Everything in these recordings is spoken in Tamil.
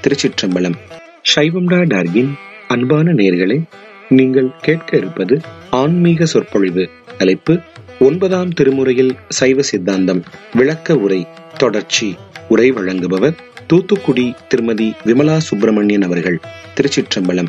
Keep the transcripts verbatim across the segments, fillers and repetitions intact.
திருச்சிற்றம்பலம். சைவம்டா டார்கின் அன்பான நேயர்களே, நீங்கள் கேட்க இருப்பது ஆன்மீக சொற்பொழிவு. தலைப்பு ஒன்பதாம் திருமுறையில் சைவ சித்தாந்தம் விளக்க உரை தொடர்ச்சி. உரை வழங்குபவர் தூத்துக்குடி திருமதி விமலா சுப்பிரமணியன் அவர்கள். திருச்சிற்றம்பலம்.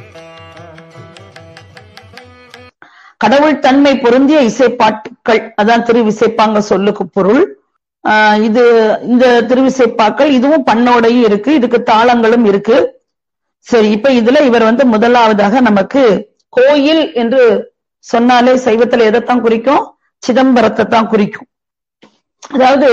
கடவுள் தன்மை பொருந்திய இசைப்பாட்டுக்கள், அதான் திருவிசைப்பாங்க சொல்லுக்கு பொருள். ஆஹ் இது இந்த திருவிசைப்பாக்கள் இதுவும் பண்ணோடையும் இருக்கு, இதுக்கு தாளங்களும் இருக்கு. சரி, இப்ப இதுல இவர் வந்து முதலாவதாக நமக்கு கோயில் என்று சொன்னாலே சைவத்துல எதைத்தான் குறிக்கும்? சிதம்பரத்தை தான் குறிக்கும். அதாவது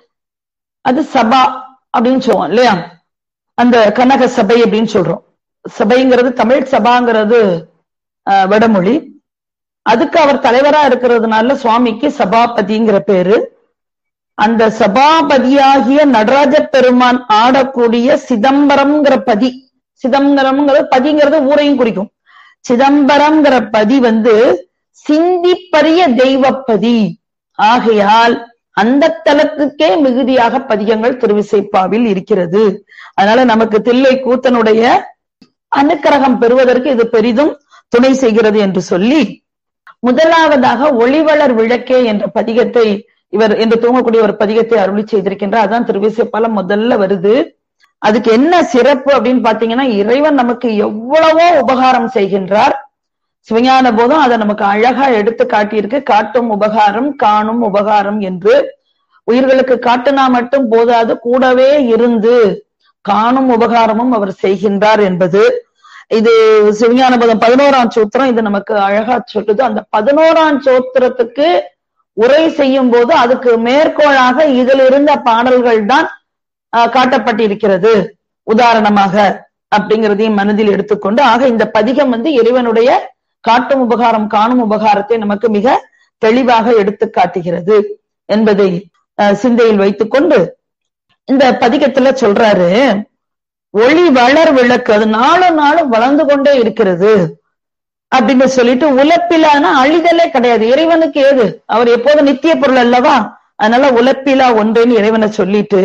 அது சபா அப்படின்னு சொல்லுவோம் இல்லையா, அந்த கனக சபை அப்படின்னு சொல்றோம். சபைங்கிறது தமிழ், சபாங்கிறது ஆஹ் வடமொழி. அதுக்கு அவர் தலைவரா இருக்கிறதுனால சுவாமிக்கு சபாபதிங்கிற பேரு. அந்த சபாபதியாகிய நடராஜ பெருமான் ஆடக்கூடிய சிதம்பரம்ங்கிற பதி, சிதம்பரம்ங்கிறது பதிங்கிறது ஊரையும் குறிக்கும். சிதம்பரம்ங்கிற பதி வந்து சிந்திப்பரிய தெய்வப்பதி ஆகையால் அந்த தலத்துக்கே மிகுதியாக பதிகங்கள் திருவிசைப்பாவில் இருக்கிறது. அதனால நமக்கு தில்லை கூத்தனுடைய அனுக்கிரகம் பெறுவதற்கு இது பெரிதும் துணை செய்கிறது என்று சொல்லி, முதலாவதாக ஒளிவளர் விளக்கே என்ற பதிகத்தை இவர் என்று தூங்கக்கூடிய ஒரு பதிகத்தை அருளி செய்திருக்கின்றார். அதான் திருவிசைப்பால முதல்ல வருது. அதுக்கு என்ன சிறப்பு அப்படின்னு பாத்தீங்கன்னா, இறைவன் நமக்கு எவ்வளவோ உபகாரம் செய்கின்றார். சிவஞான போதும் அதை நமக்கு அழகா எடுத்து காட்டியிருக்கு. காட்டும் உபகாரம் காணும் உபகாரம் என்று. உயிர்களுக்கு காட்டுனா மட்டும் போதாது, கூடவே இருந்து காணும் உபகாரமும் அவர் செய்கின்றார் என்பது இது சிவஞான போதம் பதினோராம் சூத்திரம் இது நமக்கு அழகா சொல்லுது. அந்த பதினோராம் சூத்திரத்துக்கு உரை செய்யும் போது அதுக்கு மேற்கோளாக இதில் இருந்த பாடல்கள் தான் காட்டப்பட்டிருக்கிறது உதாரணமாக அப்படிங்கிறதையும் மனதில் எடுத்துக்கொண்டு, ஆக இந்த பதிகம் வந்து இறைவனுடைய காட்டும் உபகாரம் காணும் உபகாரத்தை நமக்கு மிக தெளிவாக எடுத்து காட்டுகிறது என்பதை சிந்தையில் வைத்துக் கொண்டு இந்த பதிகத்துல சொல்றாரு, ஒளி வளர் விளக்கு அது நாளும் நாளும் வளர்ந்து கொண்டே இருக்கிறது அப்படின்னு சொல்லிட்டு, உலப்பிலான அழிதலே கிடையாது. இறைவனுக்கு ஏது, அவர் எப்போது நித்திய பொருள் அல்லவா, அதனால உலப்பிலா ஒன்றேன்னு இறைவனை சொல்லிட்டு,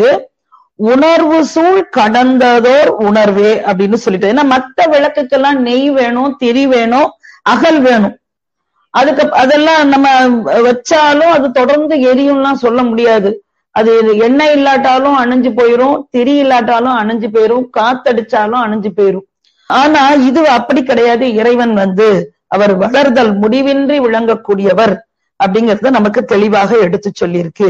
உணர்வு சூழ் கடந்ததோர் உணர்வே அப்படின்னு சொல்லிட்டு. ஏன்னா மத்த விளக்குக்கெல்லாம் நெய் வேணும், திரி வேணும், அகல் வேணும். அதுக்கு அதெல்லாம் நம்ம வச்சாலும் அது தொடர்ந்து எரியும்லாம் சொல்ல முடியாது. அது எண்ணெய் இல்லாட்டாலும் அணைஞ்சு போயிரும், திரி இல்லாட்டாலும் அணைஞ்சு போயிரும், காத்தடிச்சாலும் அணைஞ்சு போயிரும். ஆனா இது அப்படி கிடையாது. இறைவன் வந்து அவர் வளர்தல் முடிவின்றி விளங்கக்கூடியவர் அப்படிங்கறத நமக்கு தெளிவாக எடுத்து சொல்லியிருக்கு.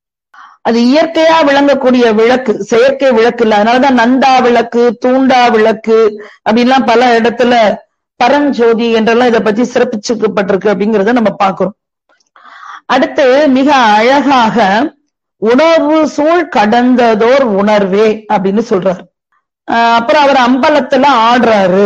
அது இயற்கையா விளங்கக்கூடிய விளக்கு, செயற்கை விளக்கு இல்ல. அதனாலதான் நந்தா விளக்கு, தூண்டா விளக்கு அப்படின்லாம் பல இடத்துல பரஞ்சோதி என்றெல்லாம் இதை பத்தி சிறப்பிச்சுக்கப்பட்டிருக்கு அப்படிங்கிறத நம்ம பார்க்கிறோம். அடுத்து மிக அழகாக உணர்வு சூழ் கடந்ததோர் உணர்வே அப்படின்னு சொல்றாரு. அஹ் அப்புறம் அவர் அம்பலத்துல ஆடுறாரு.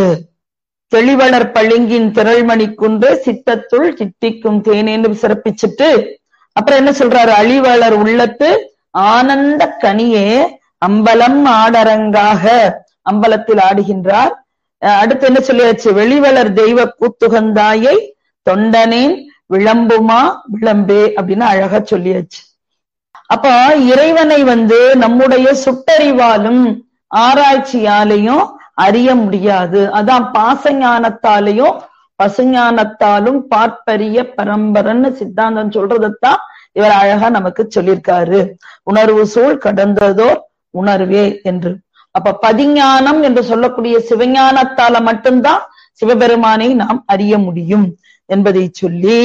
தெளிவளர் பளிங்கின் திரள்மணி குன்று சித்தத்துள் சித்திக்கும் தேனேன்னு சிறப்பிச்சுட்டு அப்புறம் என்ன சொல்றாரு, அழிவளர் உள்ளத்து ஆனந்த கனியே அம்பலம் ஆடரங்காக அம்பலத்தில் ஆடுகின்றார். அடுத்து என்ன சொல்லியாச்சு, வெளிவளர் தெய்வ கூத்துகந்தாயை தொண்டனேன் விளம்புமா விளம்பே அப்படின்னு அழகா சொல்லியாச்சு. அப்ப இறைவனை வந்து நம்முடைய சுட்டறிவாலும் ஆராய்ச்சியாலையும் அறிய முடியாது. அதான் பாசஞானத்தாலையும் பசுஞானத்தாலும் பார்ப்பரிய பரம்பரன்னு சித்தாந்தம் சொல்றதைத்தான் இவர் அழகா நமக்கு சொல்லியிருக்காரு. உணர்வு சூழ் கடந்ததோ உணர்வே என்று. அப்ப பதிஞானம் என்று சொல்லக்கூடிய சிவஞானத்தால மட்டும்தான் சிவபெருமானை நாம் அறிய முடியும் என்பதை சொல்லி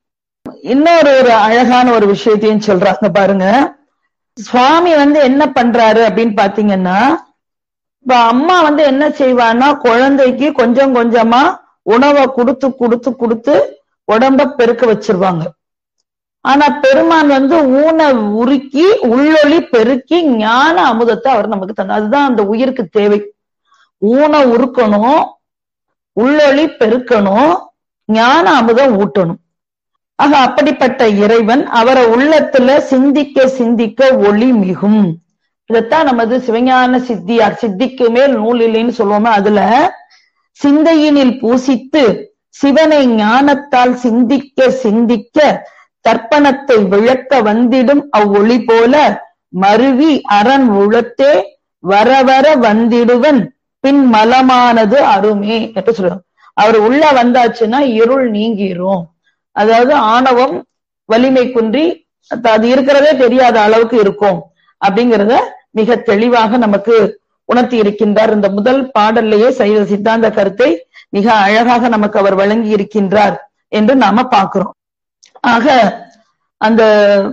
இன்னொரு ஒரு அழகான ஒரு விஷயத்தையும் சொல்றாங்க பாருங்க. சுவாமி வந்து என்ன பண்றாரு அப்படின்னு பாத்தீங்கன்னா, இப்ப அம்மா வந்து என்ன செய்வான்னா, குழந்தைக்கு கொஞ்சம் கொஞ்சமா உணவை கொடுத்து கொடுத்து கொடுத்து உடம்ப பெருக்க வச்சிருவாங்க. ஆனா பெருமான் வந்து ஊனை உருக்கி உள்ளொளி பெருக்கி ஞான அமுதத்தை அவர் நமக்கு தந்தார். அதுதான் அந்த உயிருக்கு தேவை. ஊனை உருக்கணும், உள்ளொளி பெருக்கணும், ஞான அமுதம் ஊட்டணும். ஆக அப்படிப்பட்ட இறைவன் அவரை உள்ளத்துல சிந்திக்க சிந்திக்க ஒளி மிகும். இதத்தான் நமது சிவஞான சித்தியார் சித்திக்கு மேல் நூல் இல்லைன்னு சொல்லுவோமே, அதுல சிந்தையினில் பூசித்து சிவனை ஞானத்தால் சிந்திக்க சிந்திக்க தர்ப்பணத்தை விளக்க வந்திடும் அவ்வொளி போல மருவி அரண் உளத்தே வர வர வந்திடுவன் பின் மலமானது அருமே என்று சொல்லுவாங்க. அவர் உள்ள வந்தாச்சுன்னா இருள் நீங்கிரும். அதாவது ஆணவம் வலிமை குன்றி அது இருக்கிறதே தெரியாத அளவுக்கு இருக்கும் அப்படிங்கிறத மிக தெளிவாக நமக்கு உணர்த்தி இருக்கின்றார். இந்த முதல் பாடல்லையே சைவ சித்தாந்த கருத்தை மிக அழகாக நமக்கு அவர் வழங்கி இருக்கின்றார் என்று நாம பார்க்கிறோம். ஆக அந்த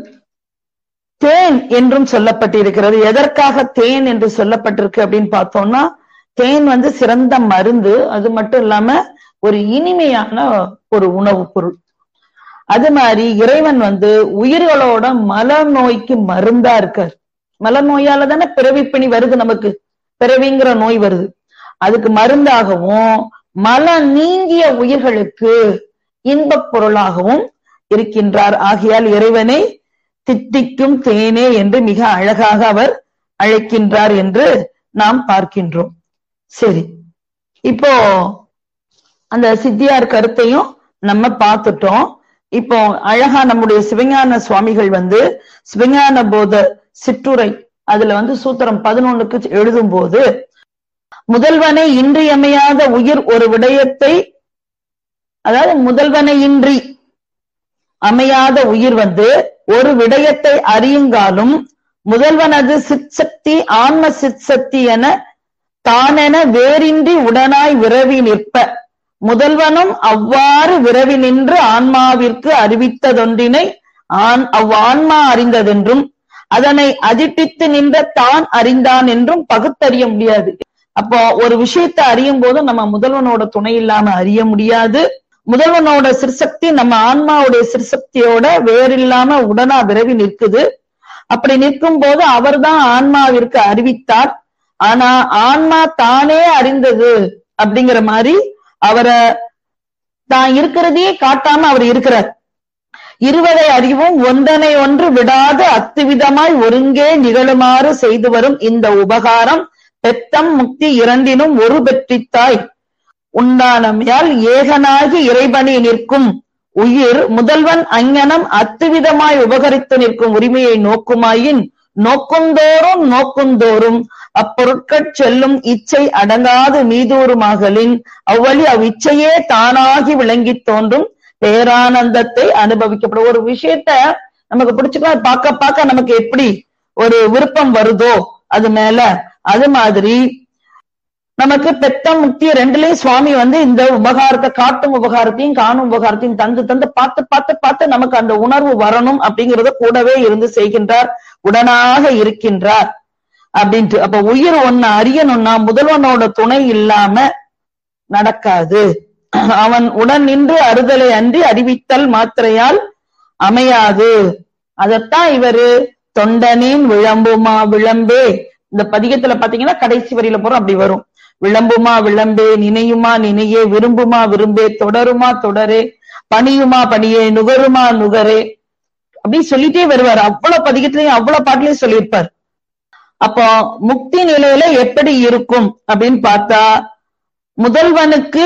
தேன் என்றும் சொல்லப்பட்டிருக்கிறது. எதற்காக தேன் என்று சொல்லப்பட்டிருக்கு அப்படின்னு பார்த்தோம்னா, தேன் வந்து சிறந்த மருந்து. அது மட்டும் இல்லாம ஒரு இனிமையான ஒரு உணவுப் பொருள். அது மாதிரி இறைவன் வந்து உயிர்களோட மல நோய்க்கு மருந்தா இருக்கார். மல நோயால தானே பிறவிப்பிணி வருது, நமக்கு பிறவிங்கிற நோய் வருது. அதுக்கு மருந்தாகவும் மல நீங்கிய உயிர்களுக்கு இன்பப் பொருளாகவும் இருக்கின்றார். ஆகையால் இறைவனை தித்திக்கும் தேனே என்று மிக அழகாக அவர் அழைக்கின்றார் என்று நாம் பார்க்கின்றோம். சரி, இப்போ அந்த சித்தியார் கருத்தையும் நம்ம பார்த்துட்டோம். இப்போ அழகா நம்முடைய சிவஞான சுவாமிகள் வந்து சிவஞான போத சிற்றுரை அதுல வந்து சூத்திரம் பதினொன்னுக்கு எழுதும் போது, முதல்வனை இன்றியமையாத உயிர் ஒரு விடயத்தை, அதாவது முதல்வனை இன்றி அமையாத உயிர் வந்து ஒரு விடயத்தை அறியுங்காலும் முதல்வனது சிற்சக்தி ஆன்ம சிற்சக்தி என தானென வேறின்றி உடனாய் விரவி நிற்ப, முதல்வனும் அவ்வாறு விரவி நின்று ஆன்மாவிற்கு அறிவித்ததொன்றினை ஆண் அவ் ஆன்மா அறிந்ததென்றும் அதனை அதிட்டித்து நின்ற தான் அறிந்தான் என்றும் பகுத்தறிய முடியாது. அப்போ ஒரு விஷயத்தை அறியும் போது நம்ம முதல்வனோட துணை இல்லாம அறிய முடியாது. முதல்வனோட சிற்சக்தி நம்ம ஆன்மாவுடைய சிற்சக்தியோட வேறில்லாம உடனா விரவி நிற்குது. அப்படி நிற்கும் போது அவர்தான் ஆன்மாவிற்கு அறிவித்தார். ஆனா ஆன்மா தானே அறிந்தது அப்படிங்கிற மாதிரி அவரை தான் இருக்கிறதையே காட்டாம அவர் இருக்கிறார். இருவரை அறிவும் ஒன்றனை ஒன்று விடாது அத்துவிதமாய் ஒருங்கே நிகழுமாறு செய்து வரும் இந்த உபகாரம் பெத்தம் முக்தி இரண்டினும் ஒரு பெற்றித்தாய் உண்டானமையால் ஏகனாகி இறைபணி நிற்கும் உயிர் முதல்வன் அங்ஙனம் அத்துவிதமாய் உபகரித்து நிற்கும் உரிமையை நோக்குமாயின் நோக்குந்தோறும் நோக்குந்தோறும் அப்பொருட்கள் செல்லும் இச்சை அடங்காது மீதூறுமாகலின் அவ்வழி அவ் இச்சையே தானாகி விளங்கி தோன்றும் பேரானந்தத்தை அனுபவிக்கப்படும். ஒரு விஷயத்த நமக்கு பிடிச்சுக்கலாம், பார்க்க பார்க்க நமக்கு எப்படி ஒரு விருப்பம் வருதோ அது மேல, அது மாதிரி நமக்கு பெத்தம் முக்தி ரெண்டுலயும் சுவாமி வந்து இந்த உபகாரத்தை, காட்டும் உபகாரத்தையும் காணும் உபகாரத்தையும் தந்து தந்து பார்த்து பார்த்து பார்த்து நமக்கு அந்த உணர்வு வரணும் அப்படிங்கறத கூடவே இருந்து செய்கின்றார், உடனாக இருக்கின்றார் அப்படின்ட்டு. அப்ப உயிர் ஒன்னு அறியணும்னா முதல்வனோட துணை இல்லாம நடக்காது. அவன் உடன் நின்று அறுதலை அன்றி அறிவித்தல் மாத்திரையால் அமையாது. அதத்தான் இவரு தொண்டனின் விளம்புமா விளம்பே, இந்த பதிகத்துல பாத்தீங்கன்னா கடைசி வரியில போறோம் அப்படி வரும். விளம்புமா விளம்பே, நினையுமா நினையே, விரும்புமா விரும்பே, தொடருமா தொடரே, பணியுமா பணியே, நுகருமா நுகரே, அப்படி சொல்லிட்டே வருவார். அவ்வளவு பதிகத்திலையும் அவ்வளவு பாட்டிலையும் சொல்லியிருப்பார். அப்போ முக்தி நிலையில எப்படி இருக்கும் அப்படின்னு பார்த்தா, முதல்வனுக்கு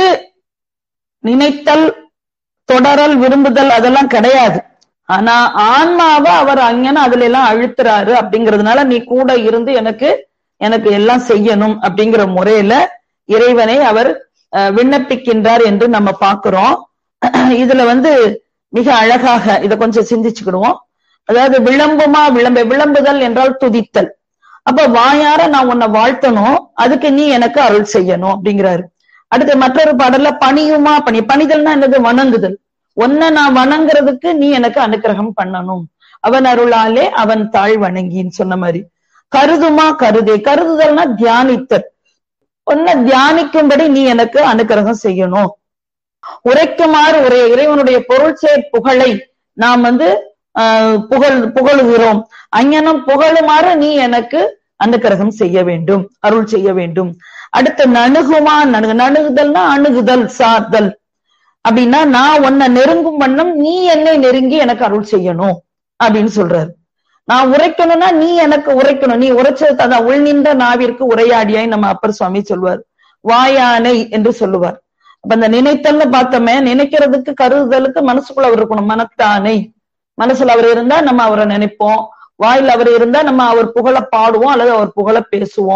நினைத்தல் தொடரல் விரும்புதல் அதெல்லாம் கிடையாது. ஆனா ஆன்மாவை அவர் அங்கன அதுல எல்லாம் அழுத்துறாரு. அப்படிங்கிறதுனால நீ கூட இருந்து எனக்கு எனக்கு எல்லாம் செய்யணும் அப்படிங்கிற முறையில இறைவனை அவர் விண்ணப்பிக்கின்றார் என்று நம்ம பார்க்கிறோம். இதுல வந்து மிக அழகாக இத கொஞ்சம் சிந்திச்சுக்கிடுவோம். அதாவது விளம்புமா விளம்ப, விளம்புதல் என்றால் துதித்தல். அப்ப வாயார நான் உன்னை வாழ்த்தணும், அதுக்கு நீ எனக்கு அருள் செய்யணும் அப்படிங்கிறாரு. அடுத்து மற்றொரு பாடல்ல பணியுமா பணி, பணிதல்னா என்னது? வணங்குதல். ஒன்ன நான் வணங்குறதுக்கு நீ எனக்கு அனுக்கிரகம் பண்ணணும், அவன் அருளாலே அவன் தாழ் வணங்கின்னு சொன்ன மாதிரி. கருதுமா கருதே, கருதுதல்னா தியானித்தல். ஒன்ன தியானிக்கும்படி நீ எனக்கு அனுக்கிரகம் செய்யணும். உரைக்குமாறு உரைய, இறைவனுடைய பொருள் சேர் புகழை நாம் வந்து ஆஹ் புகழ் புகழுகிறோம். அங்கனம் புகழுமாறு நீ எனக்கு அனுக்கிரகம் செய்ய வேண்டும், அருள் செய்ய வேண்டும். அடுத்து நணுகுமா நணுகு, நணுகுதல்னா அணுகுதல் சார்தல். அப்படின்னா நான் உன்னை நெருங்கும் வண்ணம் நீ என்னை நெருங்கி எனக்கு அருள் செய்யணும் அப்படின்னு சொல்றாரு. நான் உரைக்கணும்னா நீ எனக்கு உரைக்கணும், நீ உரைச்சது அதான் உள் நின்ற நாவிற்கு உரையாடியாய் நம்ம அப்பர் சுவாமி சொல்வார். வாயானை என்று சொல்லுவார். அப்ப அந்த நினைத்தல்னு பார்த்தோமே, நினைக்கிறதுக்கு கருதுதலுக்கு மனசுக்குள்ள அவர் இருக்கணும். மனத்தானை, மனசுல அவர் இருந்தா நம்ம அவரை நினைப்போம், வாயில் அவர் இருந்தா நம்ம அவர் புகழ பாடுவோம் அல்லது அவர் புகழ பேசுவோம்.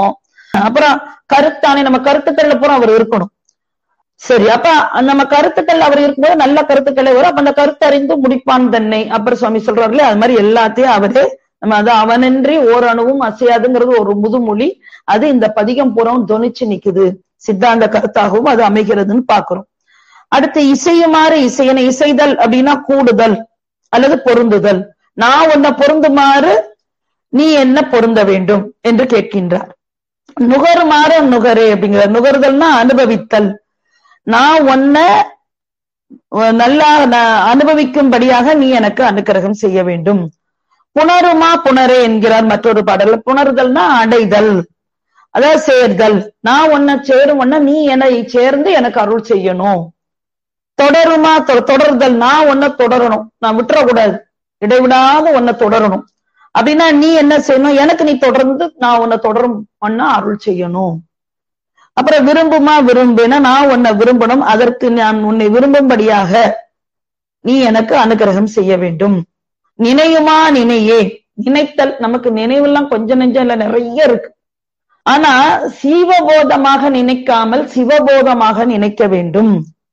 அப்புறம் கருத்தானே, நம்ம கருத்துக்கள்ல பூரா அவர் இருக்கணும். சரி, அப்ப நம்ம கருத்துக்கள் அவர் இருக்கும்போது நல்ல கருத்துக்களை வரும். அப்ப அந்த கருத்தறிந்து முடிப்பான் தன்னை அப்புறம் சுவாமி சொல்றாருல, அது மாதிரி எல்லாத்தையும் அவரே நம்ம அது அவனின்றி ஓரணுவும் அசையாதுங்கிறது ஒரு முதுமொழி. அது இந்த பதிகம் பூரம் தொனிச்சு நிக்குது, சித்தாந்த கருத்தாகவும் அது அமைகிறதுன்னு பாக்குறோம். அடுத்து இசையுமாறு இசையனை இசைதல் அப்படின்னா கூடுதல் அல்லது பொருந்துதல். நான் உன்னை பொருந்துமாறு நீ என்ன பொருந்த வேண்டும் என்று கேட்கின்றார். நுகருமாறு நுகரே அப்படிங்கிறார். நுகர்தல்னா அனுபவித்தல். நான் உன்னை நல்லா அனுபவிக்கும்படியாக நீ எனக்கு அனுக்கிரகம் செய்ய வேண்டும். புணருமா புணரே என்கிறார் மற்றொரு பாடல்ல. புணர்தல்னா அடைதல், அதாவது சேர்தல். நான் உன்னை சேரும் உன்ன நீ என்னை சேர்ந்து எனக்கு அருள் செய்யணும். தொடருமா தொடர்தல், நான் உன்னை தொடரணும், நான் விட்டுறக்கூடாது, இடைவிடாத உன்னை தொடரணும். அப்படின்னா நீ என்ன செய்யணும், எனக்கு நீ தொடர்ந்து நான் உன்னை தொடரும் பண்ணா அருள் செய்யணும். அப்புறம் விரும்புமா விரும்புனா நான் உன்னை விரும்பணும், அதற்கு நான் உன்னை விரும்பும்படியாக நீ எனக்கு அனுகிரகம் செய்ய வேண்டும். நினையுமா நினையே, நினைத்தல். நமக்கு நினைவெல்லாம் கொஞ்சம் நெஞ்சம் இல்ல, நிறைய இருக்கு. ஆனா சீவபோதமாக நினைக்காமல் சிவபோதமாக நினைக்க வேண்டும்.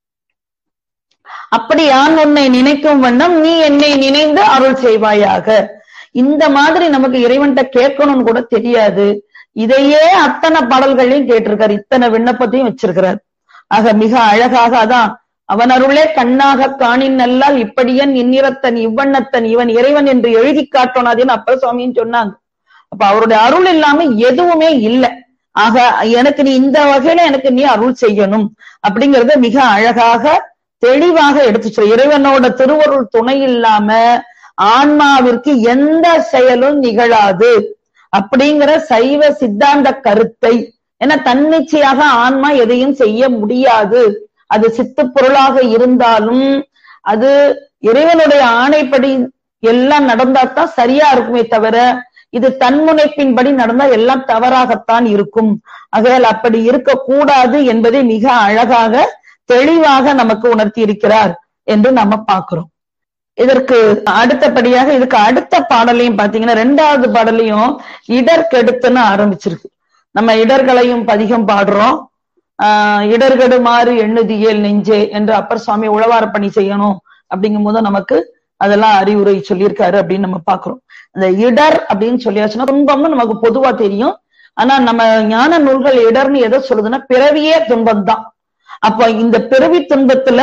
அப்படி யான் உன்னை நினைக்கும் வண்ணம் நீ என்னை நினைந்து அருள் செய்வாயாக. இந்த மாதிரி நமக்கு இறைவன்கிட்ட கேட்கணும்னு கூட தெரியாது. இதையே அத்தனை பாடல்களையும் கேட்டிருக்காரு, இத்தனை விண்ணப்பத்தையும் வச்சிருக்கிறார். ஆக மிக அழகாக அதான் அவன் அருளே கண்ணாக காணின் நல்லால் இப்படியன் இந்நிறத்தன் இவ்வண்ணத்தன் இவன் இறைவன் என்று எழுதி காட்டோனாதேன்னு அப்ப சுவாமின்னு சொன்னாங்க. அப்ப அவருடைய அருள் இல்லாம எதுவுமே இல்லை. ஆக எனக்கு நீ இந்த வகையில எனக்கு நீ அருள் செய்யணும் அப்படிங்கறத மிக அழகாக தெளிவாக எடுத்து சொல்ல. இறைவனோட திருவருள் துணை இல்லாம ஆன்மாவிற்கு எந்த செயலும் நிகழாது அப்படிங்கிற சைவ சித்தாந்த கருத்தை, ஏன்னா தன்னிச்சையாக ஆன்மா எதையும் செய்ய முடியாது. அது சித்து பொருளாக இருந்தாலும் அது இறைவனுடைய ஆணைப்படி எல்லாம் நடந்தாத்தான் சரியா இருக்குமே தவிர இது தன்முனைப்பின்படி நடந்தா எல்லாம் தவறாகத்தான் இருக்கும். ஆகையால் அப்படி இருக்கக்கூடாது என்பதை மிக அழகாக தெளிவாக நமக்கு உணர்த்தி இருக்கிறார் என்று நம்ம பார்க்கிறோம். இதற்கு அடுத்தபடியாக இதுக்கு அடுத்த பாடலையும் பாத்தீங்கன்னா ரெண்டாவது பாடலையும் இடர்கெடுத்துன்னு ஆரம்பிச்சிருக்கு. நம்ம இடர்களையும் பதிகம் பாடுறோம். ஆஹ் இடர்கெடுமாறு எண்ணுதியல் நெஞ்சே என்று அப்பர் சுவாமி உழவார பணி செய்யணும் அப்படிங்கும் போது நமக்கு அதெல்லாம் அறிவுரை சொல்லியிருக்காரு அப்படின்னு நம்ம பாக்குறோம். அந்த இடர் அப்படின்னு சொல்லியாச்சுன்னா துன்பம்னு நமக்கு பொதுவா தெரியும். ஆனா நம்ம ஞான நூல்கள் இடர்னு எதை சொல்லுதுன்னா பிறவியே துன்பம் தான். அப்ப இந்த பிறவி துன்பத்துல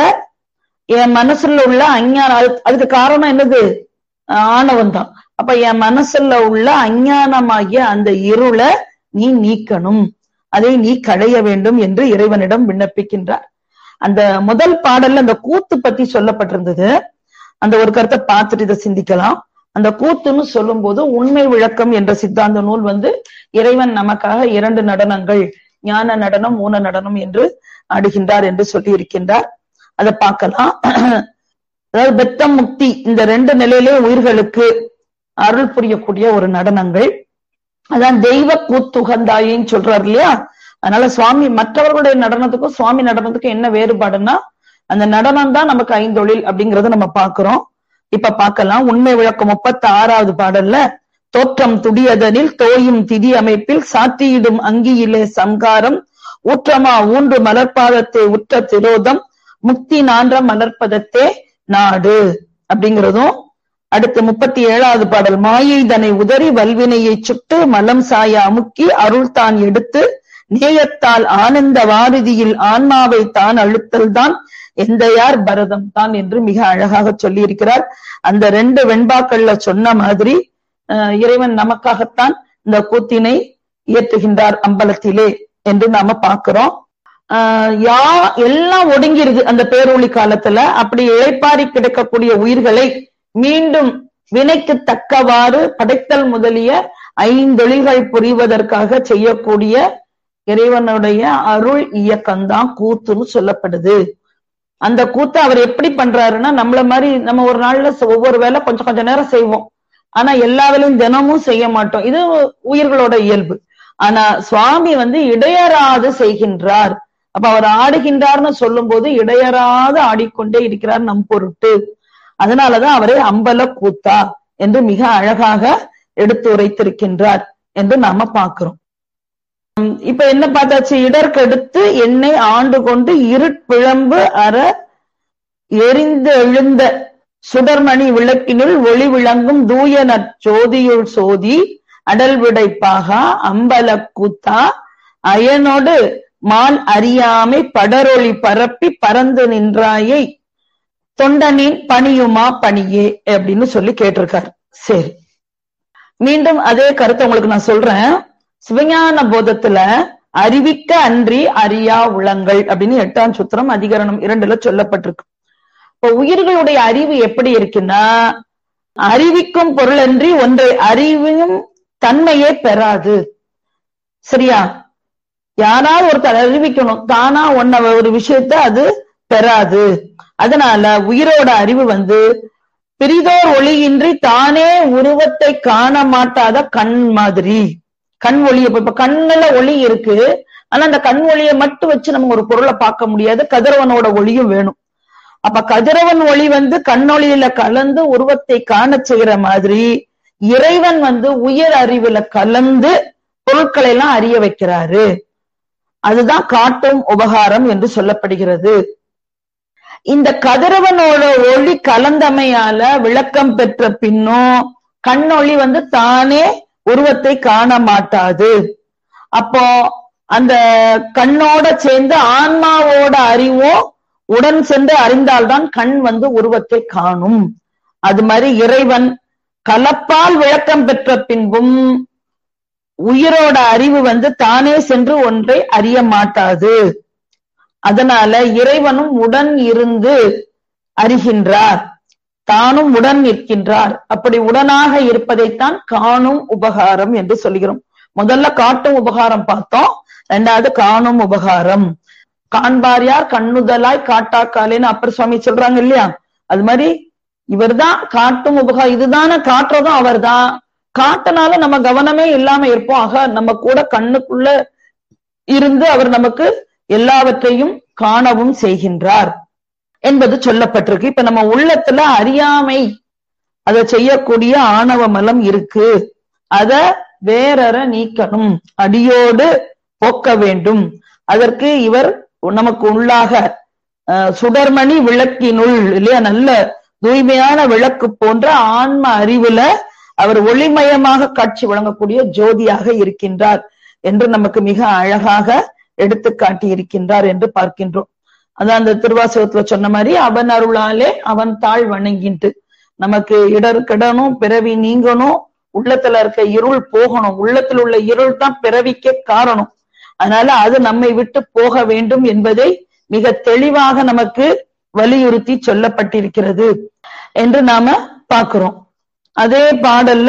என் மனசுல உள்ள அஞ்ஞானம், அதுக்கு காரணம் என்னது, ஆணவம் தான். அப்ப என் மனசுல உள்ள அஞ்ஞானமாகிய அந்த இருளை நீ நீக்கணும், அதை நீ களைய வேண்டும் என்று இறைவனிடம் விண்ணப்பிக்கின்றார். அந்த முதல் பாடல்ல அந்த கூத்து பத்தி சொல்லப்பட்டிருந்தது. அந்த ஒரு கருத்தை பார்த்துட்டு இதை சிந்திக்கலாம். அந்த கூத்துன்னு சொல்லும் போது உண்மை விளக்கம் என்ற சித்தாந்த நூல் வந்து இறைவன் நமக்காக இரண்டு நடனங்கள், ஞான நடனம் ஊன நடனம் என்று ஆடுகின்றார் என்று சொல்லி இருக்கின்றார். அதை பார்க்கலாம். அதாவது பெத்தம் முக்தி இந்த ரெண்டு நிலையிலே உயிர்களுக்கு அருள் புரியக்கூடிய ஒரு நடனங்கள். அதான் தெய்வ கூத்துகந்தாயின்னு சொல்றாரு இல்லையா. அதனால சுவாமி மற்றவர்களுடைய நடனத்துக்கும் சுவாமி நடனத்துக்கும் என்ன வேறுபாடுன்னா அந்த நடனம் தான் நமக்கு ஐந்தொழில் அப்படிங்கறத நம்ம பாக்குறோம். இப்ப பார்க்கலாம். உண்மை விளக்கம் முப்பத்தி ஆறாவது பாடல்ல தோற்றம் துடியதனில் தோயும் திதி அமைப்பில் சாற்றியிடும் அங்கியிலே சம்காரம் ஊற்றமா ஊன்று மலர்பாதத்தை உற்ற திரோதம் முக்தி நான்ற மலர்பதத்தே நாடு அப்படிங்கிறதும். அடுத்து முப்பத்தி ஏழாவது பாடல் மாயை தனை உதறி வல்வினையை சுட்டு மலம் சாய அமுக்கி அருள் தான் எடுத்து நேயத்தால் ஆனந்த வாரிதியில் ஆன்மாவை தான் அழுத்தல் தான் எந்த யார் பரதம் தான் என்று மிக அழகாக சொல்லி இருக்கிறார். அந்த ரெண்டு வெண்பாக்கள்ல சொன்ன மாதிரி அஹ் இறைவன் நமக்காகத்தான் இந்த கூத்தினை இயற்றுகின்றார் அம்பலத்திலே என்று நாம பாக்குறோம். ஆஹ் யா எல்லாம் ஒடுங்கிருது அந்த பேரொளி காலத்துல. அப்படி இளைப்பாரி கிடைக்கக்கூடிய உயிர்களை மீண்டும் வினைக்கு தக்கவாறு படைத்தல் முதலிய ஐந்தொழில்கள் புரிவதற்காக செய்யக்கூடிய இறைவனுடைய அருள் இயக்கம்தான் கூத்துன்னு சொல்லப்படுது. அந்த கூத்து அவர் எப்படி பண்றாருன்னா நம்மள மாதிரி நம்ம ஒரு நாள்ல ஒவ்வொரு வேலை கொஞ்சம் கொஞ்ச நேரம் செய்வோம். ஆனா எல்லா வேலையும் தினமும் செய்ய மாட்டோம். இது உயிர்களோட இயல்பு. ஆனா சுவாமி வந்து இடையறாது செய்கின்றார். அப்ப அவர் ஆடுகின்றார்னு சொல்லும் போது இடையறாது ஆடிக்கொண்டே இருக்கிறார் நம் பொருட்டு. அதனாலதான் அவரை அம்பல கூத்தா என்று மிக அழகாக எடுத்து உரைத்திருக்கின்றார் என்று நாம பார்க்கிறோம். இப்ப என்ன பார்த்தாச்சு, இடர்கெடுத்து என்னை ஆண்டு கொண்டு இருட்பிழம்பு அற எரிந்து எழுந்த சுடர்மணி விளக்கினுள் ஒளி விளங்கும் தூய நற்சோதியுள் சோதி அடல் விடைப்பாகா அம்பல கூத்தா அயனோடு மால் அறியாமை படரொளி பரப்பி பறந்து நின்றாயை தொண்டனின் பணியுமா பணியே அப்படின்னு சொல்லி கேட்டிருக்காரு. சரி, மீண்டும் அதே கருத்தை உங்களுக்கு நான் சொல்றேன். சிவஞான போதத்துல அறிவிக்க அன்றி அறியா உளங்கள் அப்படின்னு எட்டாம் சூத்திரம் அதிகரணம் இரண்டுல சொல்லப்பட்டிருக்கு. இப்ப உயிர்களுடைய அறிவு எப்படி இருக்குன்னா, அறிவிக்கும் பொருள் அன்றி ஒன்றை அறிவும் தன்மையே பெறாது. சரியா? யாராவது ஒருத்தர் அறிவிக்கணும், தானா ஒன்ன ஒரு விஷயத்த அது பெறாது. அதனால உயிரோட அறிவு வந்து பிரிதோர் ஒளியின்றி தானே உருவத்தை காண மாட்டாத கண் மாதிரி. கண் ஒளி, இப்ப கண்ணுல ஒளி இருக்கு, ஆனா அந்த கண் ஒளியை மட்டும் வச்சு நம்ம ஒரு பொருளை பார்க்க முடியாது, கதிரவனோட ஒளியும் வேணும். அப்ப கதிரவன் ஒளி வந்து கண்ணொளியில கலந்து உருவத்தை காண செய்யற மாதிரி இறைவன் வந்து உயர் அறிவுல கலந்து பொருட்களை எல்லாம் அறிய வைக்கிறாரு. அதுதான் காட்டும் உபகாரம் என்று சொல்லப்படுகிறது. இந்த கதிரவனோட ஒளி கலந்தமையால விளக்கம் பெற்ற பின்னும் கண்ணொளி வந்து தானே உருவத்தை காண மாட்டாது. அப்போ அந்த கண்ணோட சேர்ந்து ஆன்மாவோட அறிவும் உடன் சென்று அறிந்தால்தான் கண் வந்து உருவத்தை காணும். அது மாதிரி இறைவன் கலப்பால் விளக்கம் பெற்ற பின்பும் உயிரோட அறிவு வந்து தானே சென்று ஒன்றை அறிய மாட்டாது. அதனால இறைவனும் உடன் இருந்து அறிகின்றார், தானும் உடன் நிற்கின்றார். அப்படி உடனாக இருப்பதைத்தான் காணும் உபகாரம் என்று சொல்கிறோம். முதல்ல காட்டும் உபகாரம் பார்த்தோம், ரெண்டாவது காணும் உபகாரம். காண்பார் யார் கண்ணுதலாய் காட்டாக்காலேன்னு அப்பர் சுவாமி சொல்றாங்க இல்லையா, அது மாதிரி இவர் தான் காட்டும் உபகாரம். இதுதானே காட்டுறதும் அவர் தான். காட்டனால நம்ம கவனமே இல்லாம இருப்போம். ஆக நம்ம கூட கண்ணுக்குள்ள இருந்து அவர் நமக்கு எல்லாவற்றையும் காணவும் செய்கின்றார் என்பது சொல்லப்பட்டிருக்கு. இப்ப நம்ம உள்ளத்துல அறியாமை அதை செய்யக்கூடிய ஆணவ மலம் இருக்கு, அத வேறற நீக்கணும், அடியோடு போக்க வேண்டும். அதற்கு இவர் நமக்கு உள்ளாக சுடர்மணி விளக்கினுள் இல்லையா, நல்ல தூய்மையான விளக்கு போன்ற ஆன்ம அறிவுல அவர் ஒளிமயமாக காட்சி வழங்கக்கூடிய ஜோதியாக இருக்கின்றார் என்று நமக்கு மிக அழகாக எடுத்து காட்டி இருக்கின்றார் என்று பார்க்கின்றோம். அதான் அந்த திருவாசகத்துல சொன்ன மாதிரி அவன் அருளாலே அவன் தாழ் வணங்கிட்டு நமக்கு இடர் கிடணும், பிறவி நீங்கணும், உள்ளத்துல இருக்க இருள் போகணும். உள்ளத்தில் உள்ள இருள் தான் பிறவிக்க காரணம். அதனால அது நம்மை விட்டு போக வேண்டும் என்பதை மிக தெளிவாக நமக்கு வலியுறுத்தி சொல்லப்பட்டிருக்கிறது என்று நாம பார்க்கிறோம். அதே பாடல்ல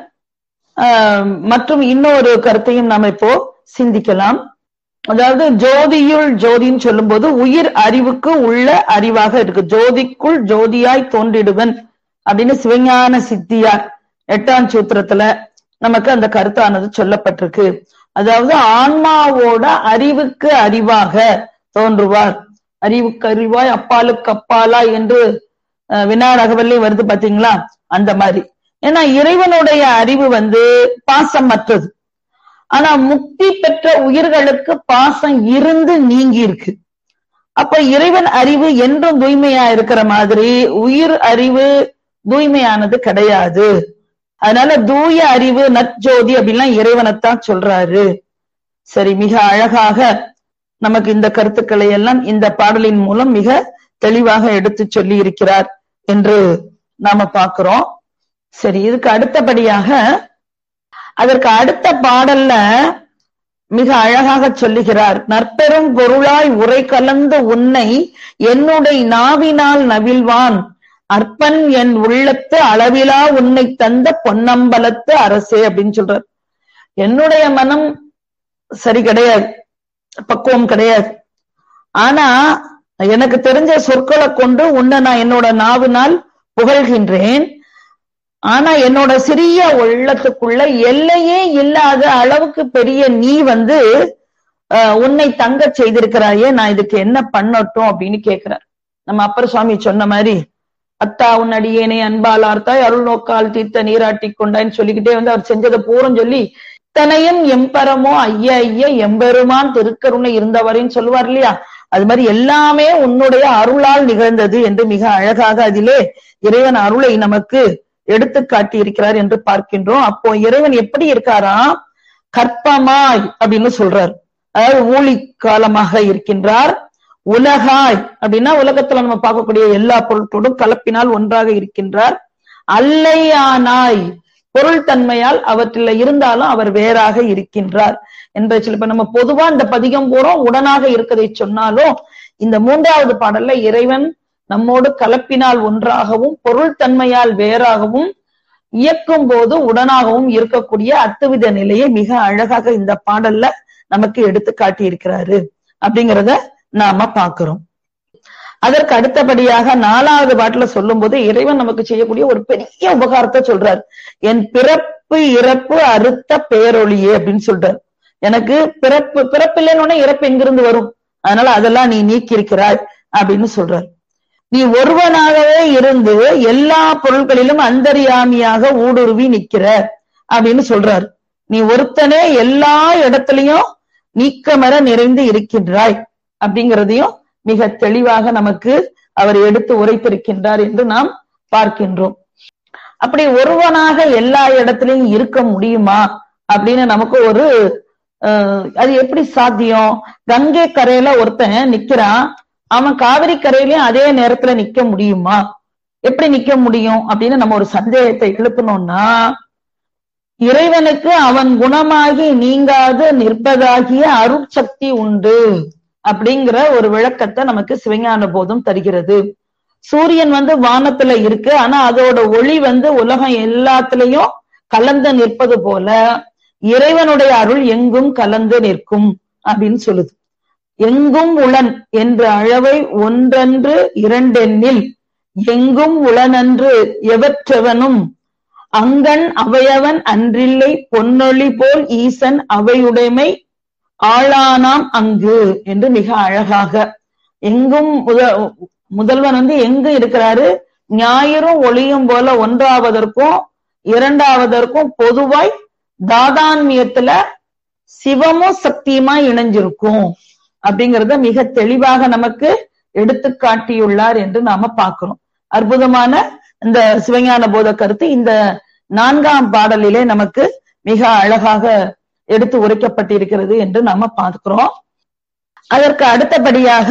ஆஹ் மற்றும் இன்னொரு கருத்தையும் நாம இப்போ சிந்திக்கலாம். அதாவது ஜோதியுள் ஜோதின்னு சொல்லும் போது உயிர் அறிவுக்கு உள்ள அறிவாக இருக்கு. ஜோதிக்குள் ஜோதியாய் தோன்றிடுவன் அப்படின்னு சிவஞான சித்தியார் எட்டாம் சூத்திரத்துல நமக்கு அந்த கருத்தானது சொல்லப்பட்டிருக்கு. அதாவது ஆன்மாவோட அறிவுக்கு அறிவாக தோன்றுவார். அறிவுக்கு அறிவாய் அப்பாலுக்கு அப்பாலா என்று வினாடகவல்லே வருது பாத்தீங்களா, அந்த மாதிரி. ஏன்னா இறைவனுடைய அறிவு வந்து பாசமற்றது. ஆனா முக்தி பெற்ற உயிர்களுக்கு பாசம் இருந்து நீங்கி இருக்கு. அப்ப இறைவன் அறிவு என்றும் தூய்மையா இருக்கிற மாதிரி உயிர் அறிவு தூய்மையானது கிடையாது. அதனால தூய அறிவு நற்ஜோதி அப்படின்லாம் இறைவனைத்தான் சொல்றாரு. சரி, மிக அழகாக நமக்கு இந்த கருத்துக்களை எல்லாம் இந்த பாடலின் மூலம் மிக தெளிவாக எடுத்து சொல்லி இருக்கிறார் என்று நாம பார்க்கிறோம். சரி, இதுக்கு அடுத்தபடியாக அதற்கு அடுத்த பாடல்ல மிக அழகாக சொல்லுகிறார். நற்பெரும் பொருளாய் உரை கலந்து உன்னை என்னுடைய நாவினால் நவில்வான் அற்பன் என் உள்ளத்து அளவிலா உன்னை தந்த பொன்னம்பலத்து அரசே அப்படின்னு சொல்றார். என்னுடைய மனம் சரி கிடையாது, பக்குவம் கிடையாது. ஆனா எனக்கு தெரிஞ்ச சொற்களை கொண்டு உன்னை நான் என்னோட நாவினால் புகழ்கின்றேன். ஆனா என்னோட சிறிய உள்ளத்துக்குள்ள எல்லையே இல்லாத அளவுக்கு பெரிய நீ வந்து அஹ் உன்னை தங்க செய்திருக்கிறாயே, நான் இதுக்கு என்ன பண்ணட்டும் அப்படின்னு கேட்கிறார். நம்ம அப்பர் சுவாமி சொன்ன மாதிரி அத்தா உன் அடியேனை அன்பால் ஆர்த்தாய் அருள் நோக்கால் தீர்த்த நீராட்டி கொண்டான்னு சொல்லிக்கிட்டே வந்து அவர் செஞ்சதை பூரம் சொல்லி அத்தனையும் எம்பரமோ ஐய ஐய எம்பெருமான் திருக்கருணை இருந்தவரைன்னு சொல்லுவார் இல்லையா, அது மாதிரி எல்லாமே உன்னுடைய அருளால் நிகழ்ந்தது என்று மிக அழகாக அதிலே இறைவன் அருளை நமக்கு எடுத்து காட்டி இருக்கிறார் என்று பார்க்கின்றோம். அப்போ இறைவன் எப்படி இருக்காராம், கற்பமாய் அப்படின்னு சொல்றார், அதாவது ஊழி காலமாக இருக்கின்றார். உலகாய் அப்படின்னா உலகத்துல நம்ம பார்க்கக்கூடிய எல்லா பொருட்களோடும் கலப்பினால் ஒன்றாக இருக்கின்றார். அல்லையானாய் பொருள் தன்மையால் அவற்றில் இருந்தாலும் அவர் வேறாக இருக்கின்றார் என்பதை சொல்லி, இப்ப நம்ம பொதுவா இந்த பதிகம் போறோம் உடனாக இருக்கதை சொன்னாலும் இந்த மூன்றாவது பாடல்ல இறைவன் நம்மோடு கலப்பினால் ஒன்றாகவும் பொருள் தன்மையால் வேறாகவும் இயக்கும் போது உடனாகவும் இருக்கக்கூடிய அத்துவித நிலையை மிக அழகாக இந்த பாடல்ல நமக்கு எடுத்து காட்டி இருக்கிறாரு அப்படிங்கிறத நாம பாக்குறோம். அதற்கு அடுத்தபடியாக நாலாவது பாட்டுல சொல்லும் போது இறைவன் நமக்கு செய்யக்கூடிய ஒரு பெரிய உபகாரத்தை சொல்றார். என் பிறப்பு இறப்பு அறுத்த பேரொழியே அப்படின்னு சொல்றார். எனக்கு பிறப்பு பிறப்பு இல்லைன்னு இறப்பு எங்கிருந்து வரும், அதனால அதெல்லாம் நீ நீக்கி இருக்கிறாய் அப்படின்னு சொல்றார். நீ ஒருவனாகவே இருந்து எல்லா பொருட்களிலும் அந்தர்யாமியாக ஊடுருவி நிக்கிற அப்படின்னு சொல்றார். நீ ஒருத்தனே எல்லா இடத்துலயும் நீக்கமர நிறைந்து இருக்கின்றாய் அப்படிங்கிறதையும் மிக தெளிவாக நமக்கு அவர் எடுத்து உரைத்திருக்கின்றார் என்று நாம் பார்க்கின்றோம். அப்படி ஒருவனாக எல்லா இடத்திலையும் இருக்க முடியுமா அப்படின்னு நமக்கு ஒரு அஹ் அது எப்படி சாத்தியம்? கங்கை கரையில ஒருத்தன் நிக்கிறான், அவன் காவிரி கரையிலயும் அதே நேரத்துல நிக்க முடியுமா? எப்படி நிக்க முடியும் அப்படின்னு நம்ம ஒரு சந்தேகத்தை எழுப்பணும்னா, இறைவனுக்கு அவன் குணமாகி நீங்காது நிற்பதாகிய அருட்சக்தி உண்டு அப்படிங்கிற ஒரு விளக்கத்தை நமக்கு சிவஞான போதம் தருகிறது. சூரியன் வந்து வானத்துல இருக்கு, ஆனா அதோட ஒளி வந்து உலகம் எல்லாத்துலயும் கலந்து நிற்பது போல இறைவனுடைய அருள் எங்கும் கலந்து நிற்கும் அப்படின்னு சொல்லுது. எங்கும் உளன் என்ற அளவை ஒன்றன்று இரண்டெண்ணில் எங்கும் உளனன்று எவற்றவனும் அங்கன் அவையவன் அன்றில்லை பொன்னொழி போல் ஈசன் அவையுடைமை ஆளானாம் அங்கு என்று மிக அழகாக, எங்கும் முத முதல்வன் வந்து எங்கு இருக்கிறாரு, ஞாயிறும் ஒளியும் போல ஒன்றாவதற்கும் இரண்டாவதற்கும் பொதுவாய் தாதான்மியத்துல சிவமும் சக்தியுமா இணைஞ்சிருக்கும் அப்படிங்கிறத மிக தெளிவாக நமக்கு எடுத்து காட்டியுள்ளார் என்று நாம பார்க்கிறோம். அற்புதமான இந்த சிவஞான போத கருத்து இந்த நான்காம் பாடலிலே நமக்கு மிக அழகாக எடுத்து உரைக்கப்பட்டிருக்கிறது என்று நாம பார்க்கிறோம். அதற்கு அடுத்தபடியாக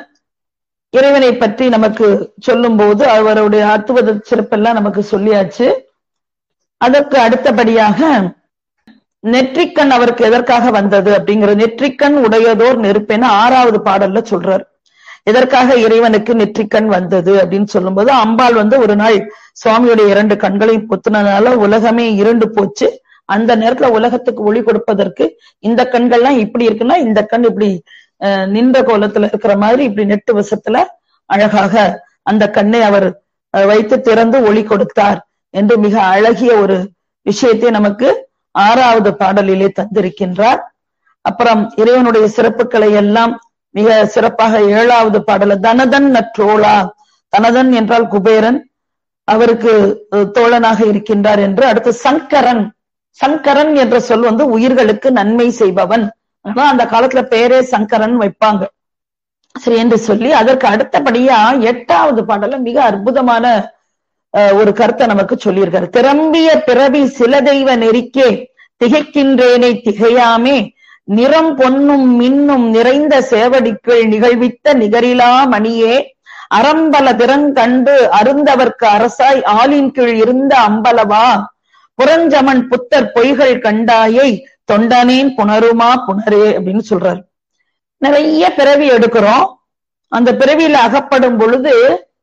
இறைவனை பற்றி நமக்கு சொல்லும் போது அவருடைய அற்புத சிறப்பெல்லாம் நமக்கு சொல்லியாச்சு. அதற்கு அடுத்தபடியாக நெற்றிக்கண் அவருக்கு எதற்காக வந்தது அப்படிங்கிற, நெற்றிக்கண் உடையதோர் நெருப்பென ஆறாவது பாடல்ல சொல்றார். எதற்காக இறைவனுக்கு நெற்றிக்கண் வந்தது அப்படின்னு சொல்லும் போது, அம்பாள் வந்து ஒரு நாள் சுவாமியுடைய இரண்டு கண்களையும் பொத்துனதுனால உலகமே இருண்டு போச்சு. அந்த நேரத்துல உலகத்துக்கு ஒளி கொடுப்பதற்கு இந்த கண்கள்லாம் இப்படி இருக்குன்னா இந்த கண் இப்படி அஹ் நின்ற கோலத்துல இருக்கிற மாதிரி இப்படி நெட்டு வசத்துல அழகாக அந்த கண்ணை அவர் வைத்து திறந்து ஒளி கொடுத்தார் என்று மிக அழகிய ஒரு விஷயத்தை நமக்கு ஆறாவது பாடலிலே தந்திருக்கின்றார். அப்புறம் இறைவனுடைய சிறப்புகளை எல்லாம் மிக சிறப்பாக ஏழாவது பாடல தனதன் நற்றோளா, தனதன் என்றால் குபேரன், அவருக்கு தோழனாக இருக்கின்றார் என்று. அடுத்து சங்கரன், சங்கரன் என்ற சொல் வந்து உயிர்களுக்கு நன்மை செய்பவன், அந்த காலத்துல பேரே சங்கரன் வைப்பாங்க சரி என்று சொல்லி, அதற்கு அடுத்தபடியா எட்டாவது பாடல மிக அற்புதமான ஒரு கருத்தை நமக்கு சொல்லியிருக்காரு. திரம்பிய பிறவி சில தெய்வ நெறிக்கே திகைக்கின்றேனை திகையாமே நிறம் பொன்னும் மின்னும் நிறைந்த சேவடிக்குள் நிகழ்வித்த நிகரிலா மணியே அறம்பல திறங்கண்டு அருந்தவர்க்கு அரசாய் ஆளின் கீழ் இருந்த அம்பலவா புறஞ்சமன் புத்தர் பொய்கள் கண்டாயை தொண்டனேன் புணருமா புணரே அப்படின்னு சொல்றாரு. நிறைய பிறவி எடுக்கிறோம், அந்த பிறவியில அகப்படும் பொழுது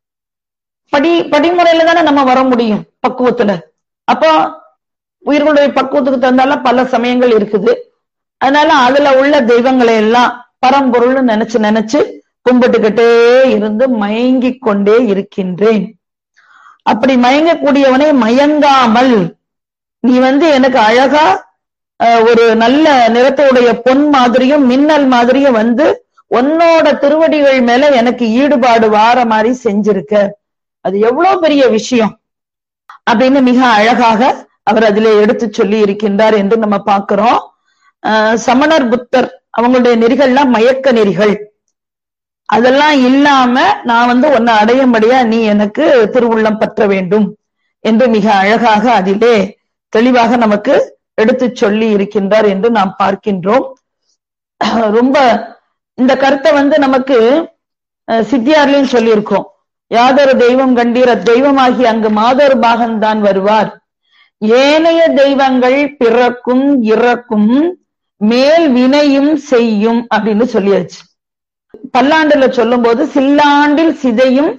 படி படிமுறையில தானே நம்ம வர முடியும் பக்குவத்துல. அப்போ உயிர்களுடைய பக்குவத்துக்கு தந்தால பல சமயங்கள் இருக்குது. அதனால அதுல உள்ள தெய்வங்களை எல்லாம் பரம்பொருள்னு நினைச்சு நினைச்சு கும்பிட்டுக்கிட்டே இருந்து மயங்கி கொண்டே இருக்கின்றேன். அப்படி மயங்கக்கூடியவனை மயங்காமல் நீ வந்து எனக்கு அழகா ஒரு நல்ல நிறத்தோடைய பொன் மாதிரியும் மின்னல் மாதிரியும் வந்து உன்னோட திருவடிகள் மேல எனக்கு ஈடுபாடு வார மாதிரி செஞ்சிருக்க, அது எவ்வளவு பெரிய விஷயம் அப்படின்னு மிக அழகாக அவர் அதிலே எடுத்து சொல்லி இருக்கின்றார் என்று நம்ம பார்க்கிறோம். அஹ் சமணர் புத்தர் அவங்களுடைய நெறிகள்லாம் மயக்க நெறிகள். அதெல்லாம் இல்லாம நான் வந்து உன்னை அடையும்படியா நீ எனக்கு திருவுள்ளம் பற்ற வேண்டும் என்று மிக அழகாக அதிலே தெளிவாக நமக்கு எடுத்து சொல்லி இருக்கின்றார் என்று நாம் பார்க்கின்றோம். ரொம்ப இந்த கருத்தை வந்து நமக்கு சித்தியார்லையும் சொல்லியிருக்கோம். யாதொரு தெய்வம் கண்டீர் அத்தெய்வமாகி அங்கு மாதொரு பாகன்தான் வருவார், ஏனைய தெய்வங்கள் பிறக்கும் இறக்கும் மேல் வினையும் செய்யும் அப்படின்னு சொல்லியாச்சு. பல்லாண்டுல சொல்லும் போது சில்லாண்டில் சிதையும்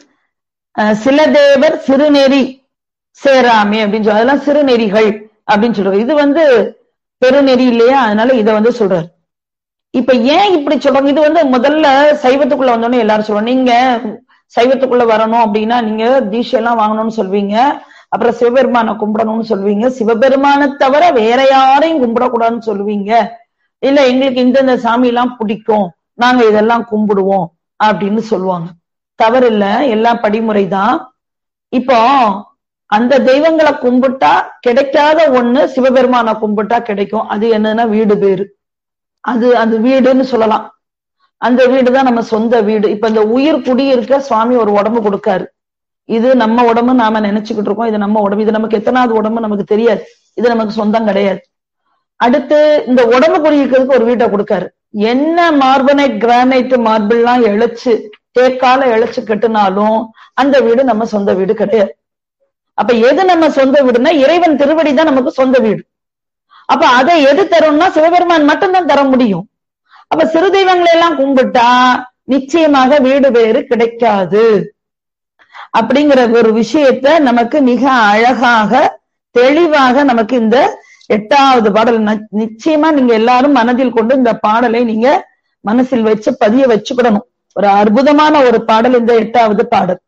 சில தேவர் சிறுநெறி சேராமே அப்படின்னு சொல்ற, அதெல்லாம் சிறுநெறிகள் அப்படின்னு சொல்றாரு. இது வந்து பெருநெறி இல்லையா, அதனால இதை வந்து சொல்றாரு. இப்ப ஏன் இப்படி சொல்றாங்க? இது வந்து முதல்ல சைவத்துக்குள்ள வந்தோடனே எல்லாரும் சொல்லுவாங்க, நீங்க சைவத்துக்குள்ள வரணும் அப்படின்னா நீங்க தீட்சையெல்லாம் வாங்கணும்னு சொல்வீங்க, அப்புறம் சிவபெருமானை கும்பிடணும்னு சொல்வீங்க, சிவபெருமானை தவிர வேற யாரையும் கும்பிடக்கூடாதுன்னு சொல்லுவீங்க, இல்ல எங்களுக்கு இந்தந்த சாமி எல்லாம் பிடிக்கும் நாங்க இதெல்லாம் கும்பிடுவோம் அப்படின்னு சொல்லுவாங்க. தவறு இல்ல, எல்லாம் படிமுறைதான். இப்போ அந்த தெய்வங்களை கும்பிட்டா கிடைக்காத ஒண்ணு சிவபெருமானை கும்பிட்டா கிடைக்கும். அது என்னன்னா வீடு பேரு, அது அந்த வீடுன்னு சொல்லலாம். அந்த வீடுதான் நம்ம சொந்த வீடு. இப்ப இந்த உயிர் குடியிருக்க சுவாமி ஒரு உடம்பு கொடுக்காரு. இது நம்ம உடம்பு நாம நினைச்சுக்கிட்டு இருக்கோம், இது நம்ம உடம்பு. இது நமக்கு எத்தனாவது உடம்பு நமக்கு தெரியாது, இது நமக்கு சொந்தம் கிடையாது. அடுத்து இந்த உடம்பு குடியிருக்கிறதுக்கு ஒரு வீட்டை கொடுக்காரு. என்ன மார்பனைட் கிரானைட் மார்பிள் எல்லாம் இழைச்சு தேக்கால இழைச்சு கட்டுனாலும் அந்த வீடு நம்ம சொந்த வீடு கிடையாது. அப்ப எது நம்ம சொந்த வீடுன்னா இறைவன் திருவடி தான் நமக்கு சொந்த வீடு. அப்ப அதை எது தரும்னா சிவபெருமான் மட்டும்தான் தர முடியும். அப்ப சிறு தெய்வங்களை எல்லாம் கும்பிட்டா நிச்சயமாக வீடு பேரு கிடைக்காது அப்படிங்கிற ஒரு விஷயத்த நமக்கு மிக அழகாக தெளிவாக நமக்கு இந்த எட்டாவது பாடல் நிச்சயமா நீங்க எல்லாரும் மனதில் கொண்டு இந்த பாடலை நீங்க மனசில் வச்சு பதிய வச்சுக்கிடணும். ஒரு அற்புதமான ஒரு பாடல் இந்த எட்டாவது பாடல்.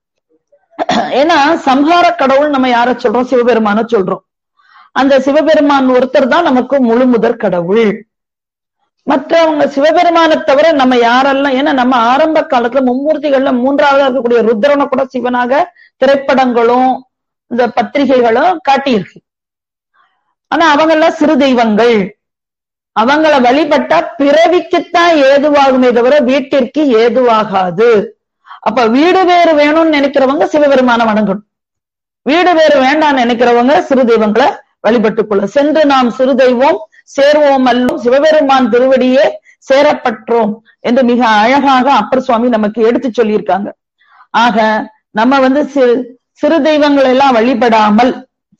ஏன்னா சம்ஹார கடவுள் நம்ம யார சொல்றோம்? சிவபெருமான சொல்றோம். அந்த சிவபெருமான் ஒருத்தர் தான் நமக்கு முழு முதற் கடவுள். மற்றவங்க சிவபெருமானை தவிர நம்ம யாரெல்லாம், ஏன்னா நம்ம ஆரம்ப காலத்துல மும்மூர்த்திகள்ல மூன்றாவதா இருக்கக்கூடிய ருத்ரனை கூட சிவனாக திரைப்படங்களும் இந்த பத்திரிகைகளும் காட்டியிருக்கு. ஆனா அவங்க எல்லாம் சிறு தெய்வங்கள். அவங்கள வழிபட்டா பிறவிக்குத்தான் ஏதுவாகுமே தவிர வீட்டிற்கு ஏதுவாகாது. அப்ப வீடு வேறு வேணும்னு நினைக்கிறவங்க சிவபெருமான வணங்கணும், வீடு வேறு வேண்டாம்னு நினைக்கிறவங்க சிறு தெய்வங்களை வழிபட்டுக் கொள்ள. சென்று நாம் சிறு தெய்வம் சேர்வோம் அல்லோம் சிவபெருமான் திருவடியே சேரப்பற்றோம் என்று மிக அழகாக அப்பர் சுவாமி நமக்கு எடுத்து சொல்லியிருக்காங்க. ஆக நம்ம வந்து சிறு சிறு தெய்வங்கள் எல்லாம் வழிபடாமல்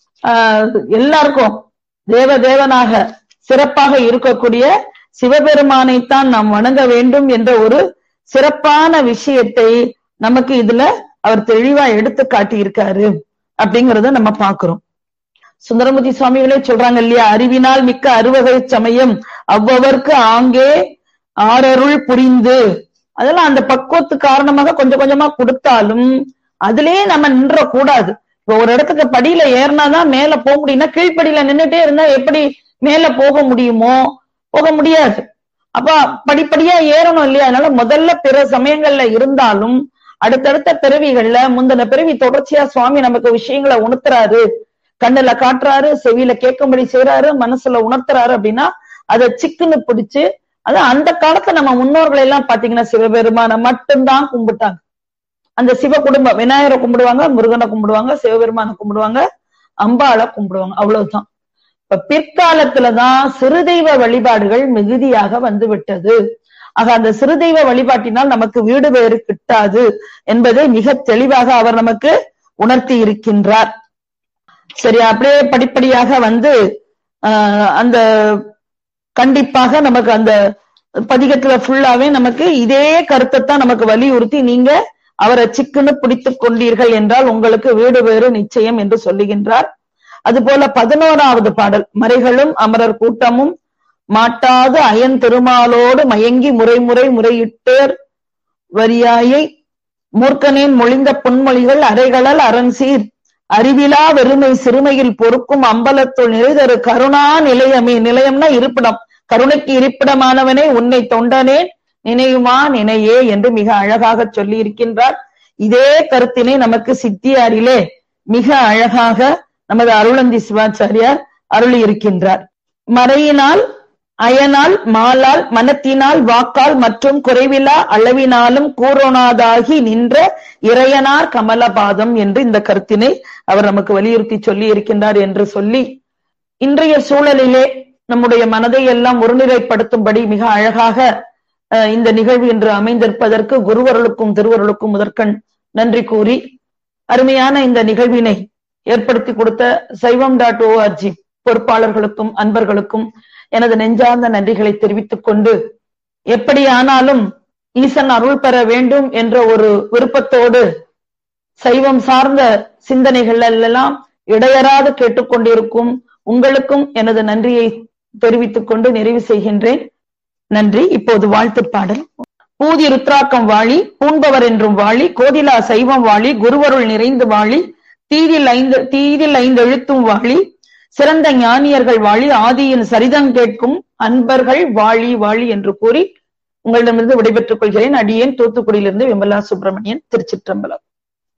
ஆஹ் எல்லாருக்கும் தேவ தேவனாக சிறப்பாக இருக்கக்கூடிய சிவபெருமானைத்தான் நாம் வணங்க வேண்டும் என்ற ஒரு சிறப்பான விஷயத்தை நமக்கு இதுல அவர் தெளிவா எடுத்து காட்டியிருக்காரு அப்படிங்கறத நம்ம பாக்குறோம். சுந்தரமூர்த்தி சுவாமிகளே சொல்றாங்க இல்லையா, அறிவினால் மிக்க அறுவகை சமயம் அவ்வவர்க்கு ஆங்கே ஆரருள் புரிந்து. அதெல்லாம் அந்த பக்குவத்து காரணமாக கொஞ்சம் கொஞ்சமா கொடுத்தாலும் அதுலயே நம்ம நின்ற கூடாது. இப்ப ஒரு இடத்துக்கு படியில ஏறினாதான் மேல போக முடியும்னா கீழ்படியில நின்றுட்டே இருந்தா எப்படி மேல போக முடியுமோ? போக முடியாது. அப்ப படிப்படியா ஏறணும் இல்லையா? அதனால முதல்ல பிற சமயங்கள்ல இருந்தாலும் அடுத்தடுத்த பிறவிகள்ல முந்தின பிறவி தொடர்ச்சியா சுவாமி நமக்கு விஷயங்களை உணர்த்துறாரு, கண்ணுல காட்டுறாரு, செவியில கேட்கும்படி செய்யறாரு, மனசுல உணர்த்துறாரு அப்படின்னா அதை சிக்குன்னு பிடிச்சு, அது அந்த காலத்துல நம்ம முன்னோர்கள் எல்லாம் பாத்தீங்கன்னா சிவபெருமான மட்டும்தான் கும்பிட்டாங்க. அந்த சிவ குடும்பம் விநாயகரை கும்பிடுவாங்க, முருகனை கும்பிடுவாங்க, சிவபெருமானை கும்பிடுவாங்க, அம்பாளை கும்பிடுவாங்க, அவ்வளவுதான். இப்ப பிற்காலத்துலதான் சிறு தெய்வ வழிபாடுகள் மிகுதியாக வந்து விட்டது. ஆக அந்த சிறு தெய்வ வழிபாட்டினால் நமக்கு வீடு வேறு கிட்டாது என்பதை மிக தெளிவாக அவர் நமக்கு உணர்த்தி இருக்கின்றார். சரி, அப்படியே படிப்படியாக வந்து ஆஹ் அந்த கண்டிப்பாக நமக்கு அந்த பதிகத்துல ஃபுல்லாவே நமக்கு இதே கருத்தை தான் நமக்கு வலியுறுத்தி, நீங்க அவரை சிக்குன்னு பிடித்துக் கொண்டீர்கள் என்றால் உங்களுக்கு வீடு வேறு நிச்சயம் என்று சொல்லுகின்றார். அது போல பதினோராவது பாடல், மறைகளும் அமரர் கூட்டமும் மாட்டாது அயன் திருமாலோடு மயங்கி முறைமுறை முறையிட்டேர் வரியாயை மூர்க்கனேன் மொழிந்த பொன்மொழிகள் அரைகளல் அரண்சீர் அறிவிலா வெறுமை சிறுமையில் பொறுக்கும் அம்பலத்துள் நிறைதரு கருணா நிலையமே. நிலையம்னா இருப்பிடம், கருணைக்கு இருப்பிடமானவனே உன்னை தொண்டனேன் நினைவுமா நினையே என்று மிக அழகாக சொல்லி இருக்கின்றார். இதே கருத்தினை நமக்கு சித்தியாரிலே மிக அழகாக நமது அருளந்தி சிவாச்சாரியார் அருளியிருக்கின்றார். மறையினால், அயனால், மாலால், மனத்தினால், வாக்கால் மற்றும் குறைவிலா அளவினாலும் கூறொணாதாகி நின்ற இறையனார் கமலபாதம் என்று இந்த கருத்தினை அவர் நமக்கு வலியுறுத்தி சொல்லி இருக்கின்றார் என்று சொல்லி, இன்றைய சூழலிலே நம்முடைய மனதை எல்லாம் ஒருநிலைப்படுத்தும்படி மிக அழகாக இந்த நிகழ்வு இன்று அமைந்திருப்பதற்கு குருவருளுக்கும் திருவருளுக்கும் முதற்கண் நன்றி கூறி, அருமையான இந்த நிகழ்வினை ஏற்படுத்தி கொடுத்த சைவம் டாட் ஓஆர்ஜி பொறுப்பாளர்களுக்கும் அன்பர்களுக்கும் எனது நெஞ்சார்ந்த நன்றிகளை தெரிவித்துக் கொண்டு, எப்படியானாலும் ஈசன் அருள் பெற வேண்டும் என்ற ஒரு விருப்பத்தோடு சைவம் சார்ந்த சிந்தனைகள் எல்லாம் இடையறாது கேட்டுக்கொண்டிருக்கும் உங்களுக்கும் எனது நன்றியை தெரிவித்துக் கொண்டு நிறைவு செய்கின்றேன். நன்றி. இப்போது வாழ்த்து பாடல். பூதி ருத்ராக்கம் வாழி, பூண்பவர் என்றும் வாழி, கோதிலா சைவம் வாழி, குருவருள் நிறைந்து வாழி, தீதில் ஐந்து தீதில் ஐந்து எழுத்தும் வாழி, சிறந்த ஞானியர்கள் வாழி, ஆதியின் சரிதம் கேட்கும் அன்பர்கள் வாழி வாழி என்று கூறி உங்களிடமிருந்து விடைபெற்றுக் கொள்கிறேன். அடியேன் தூத்துக்குடியிலிருந்து விமலா சுப்பிரமணியன், திருச்சிற்றம்பலம்.